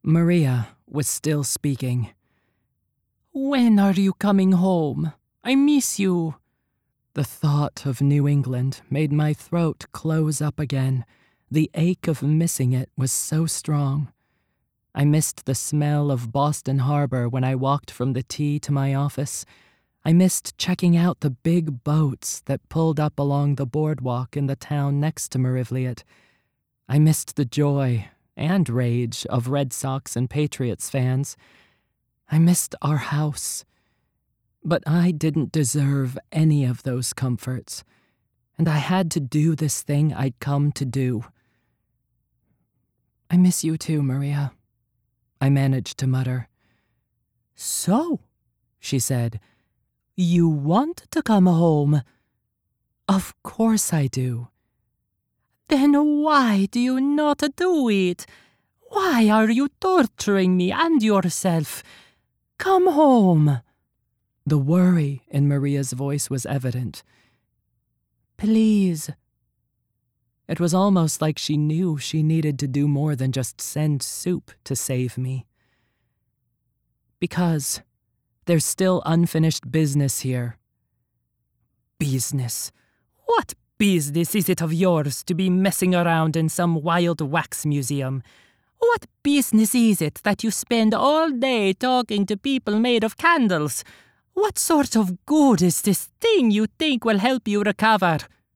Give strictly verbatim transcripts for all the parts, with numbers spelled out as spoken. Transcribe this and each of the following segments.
Maria was still speaking. "When are you coming home? I miss you." The thought of New England made my throat close up again. The ache of missing it was so strong. I missed the smell of Boston Harbor when I walked from the T to my office. I missed checking out the big boats that pulled up along the boardwalk in the town next to Marivliet. I missed the joy and rage of Red Sox and Patriots fans. I missed our house. But I didn't deserve any of those comforts, and I had to do this thing I'd come to do. "I miss you too, Maria," I managed to mutter. "So," she said, "you want to come home?" "Of course I do." "Then why do you not do it? Why are you torturing me and yourself? Come home." The worry in Maria's voice was evident. "Please." It was almost like she knew she needed to do more than just send soup to save me. "Because there's still unfinished business here." "Business? What business is it of yours to be messing around in some wild wax museum? What business is it that you spend all day talking to people made of candles? What sort of good is this thing you think will help you recover?"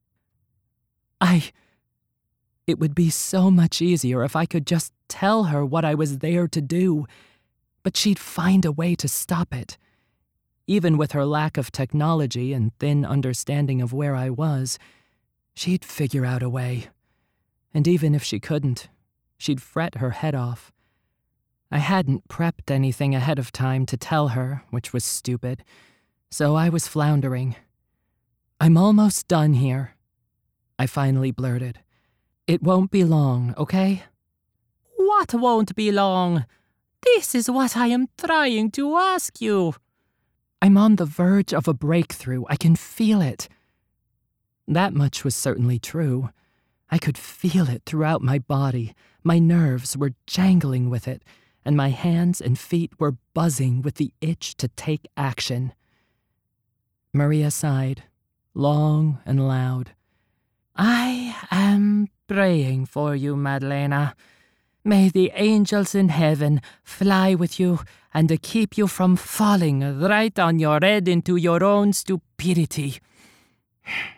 I... It would be so much easier if I could just tell her what I was there to do, but she'd find a way to stop it. Even with her lack of technology and thin understanding of where I was, she'd figure out a way. And even if she couldn't, she'd fret her head off. I hadn't prepped anything ahead of time to tell her, which was stupid, so I was floundering. "I'm almost done here," I finally blurted. "It won't be long, okay?" "What won't be long? This is what I am trying to ask you." "I'm on the verge of a breakthrough. I can feel it." That much was certainly true. I could feel it throughout my body. My nerves were jangling with it, and my hands and feet were buzzing with the itch to take action. Maria sighed, long and loud. "I am praying for you, Madalena. May the angels in heaven fly with you and keep you from falling right on your head into your own stupidity."